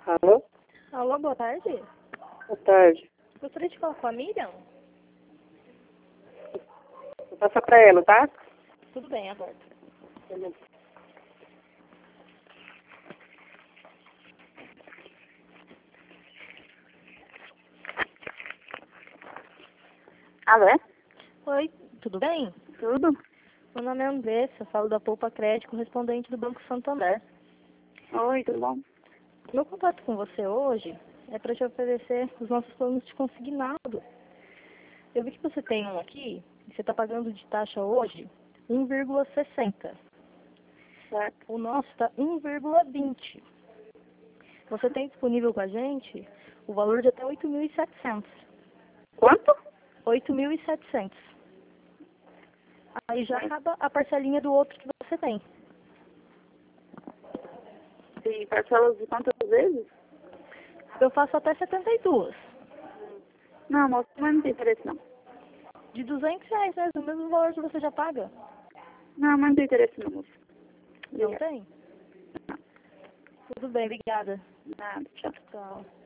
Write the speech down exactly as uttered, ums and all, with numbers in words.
Alô? Alô, boa tarde. Boa tarde. Gostaria de falar com a Miriam? Vou passar pra ela, tá? Tudo bem, aguardo. Beleza. Alô? Oi, tudo bem? Tudo? Meu nome é Andressa, eu falo da Poupa Crédito, correspondente do Banco Santander. Oi, tudo bom? Meu contato com você hoje é para te oferecer os nossos planos de consignado. Eu vi que você tem um aqui, e você está pagando de taxa hoje um vírgula sessenta. Certo. O nosso está um vírgula vinte. Você tem disponível com a gente o valor de até oito mil e setecentos. Quanto? oito mil e setecentos. Aí já acaba a parcelinha do outro que você tem. E parcelas de quantas vezes? Eu faço até setenta e dois. Não, moça, mas não tem interesse não. De duzentos reais, né? O mesmo valor que você já paga. Não, mas não tem interesse não, moça. Não Obrigada. tem? Tudo bem, obrigada. Nada, tchau. Tchau.